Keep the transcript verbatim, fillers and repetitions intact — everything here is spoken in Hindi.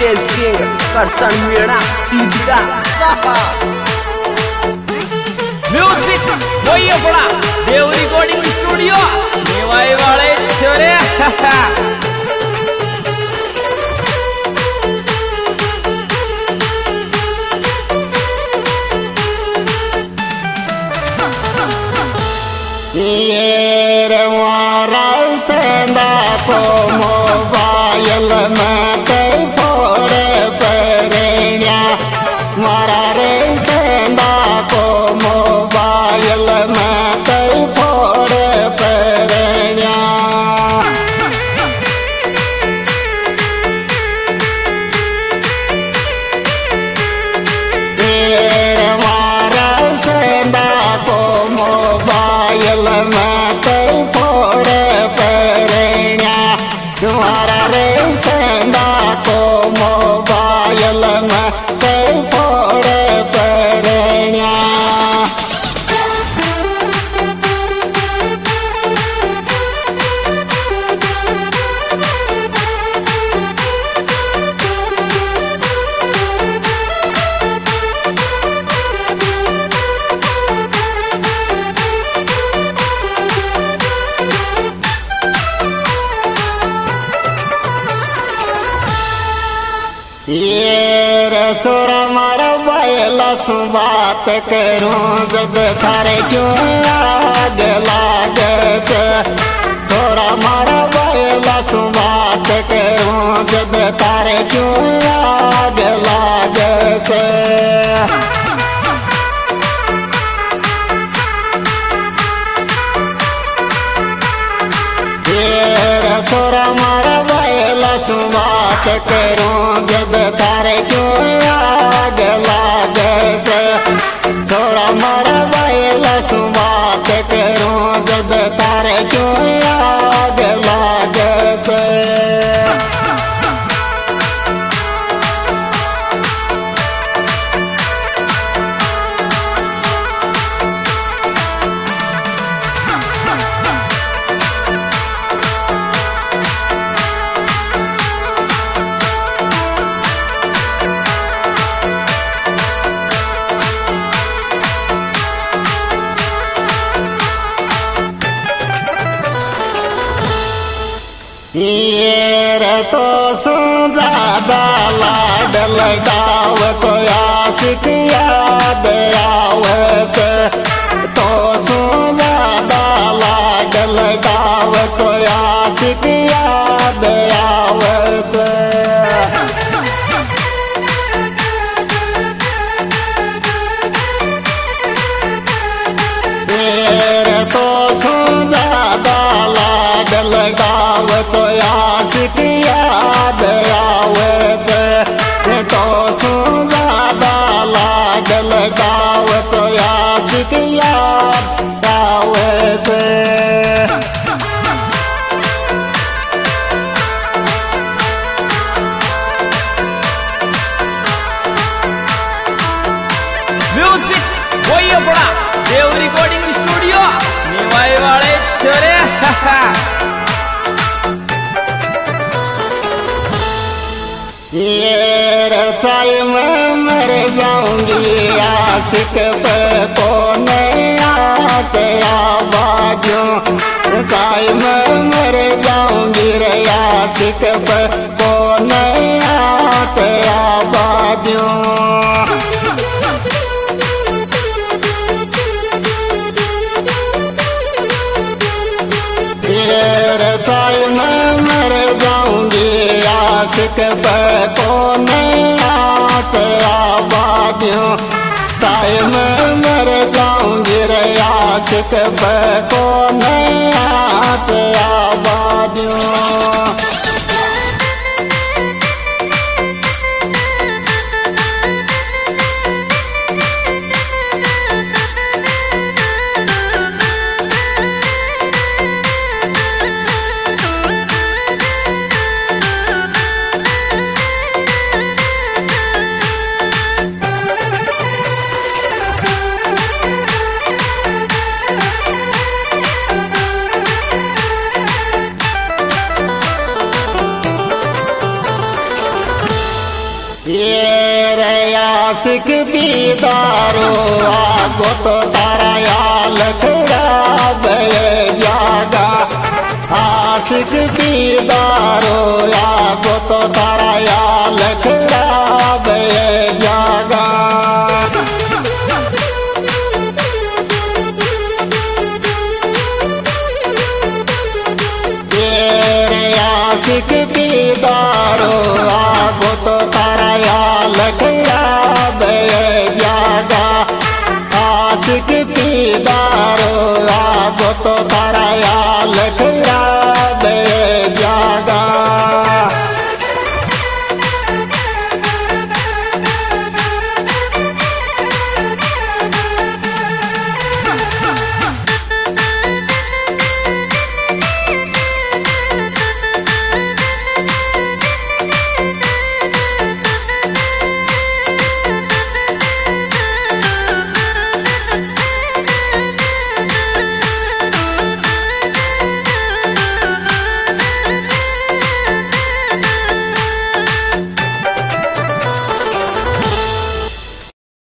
विलेज किंग करसन मेरा सीधा साफा म्यूजिक वही बड़ा देव रिकॉर्डिंग स्टूडियो नेवाई वाले छोरे ये रवारा सेंदा को मोबाइल में ते फोड़े परेण्या मारा रे सेंदा को मोबाइल में ते फोड़े परेण्या तुम्हारा रे सेंदा को मोबाइल में ते फोड़े परेण्या ये रे छोरा मारा बैला सु बात करूं जब थारे क्यों आग लागे छोरा मारा बैला सु बात करूं जब थारे क्यों आग लागे छोरा मारा बैला सु बात करूं जब तारे क्यों आग लागे से छोरा मारा बैला सु बात करूं जब तारे क्यों आग लागे से ये रे तो सु ज्यादा लाड लगाव तो आशिक याद आवत तो सु ज्यादा लाड लगाव तो आशिक याद आवत ये तो सु ज्यादा लाड लगाव तो आशिक याद आवत तो सु ज्यादा लाड लगाव तो आशिक याद आवत म्यूजिक वही बड़ा देव रिकॉर्डिंग स्टूडियो नेवाई वाले छोरे ये रचाई मैं मर जाऊंगी आशिक पे कौन आचे आवाजों रचाई मैं मर जाऊंगी रे आशिक पे कौन आचे आवाजों मर जाऊंगी आशिक पे कौन आस आबादियों साय में मर जाऊंगी रे आशिक पे कौन आस आबादियों आशिक बीदारो आगो तो तारा याल खराब जागा आशिक बीदारो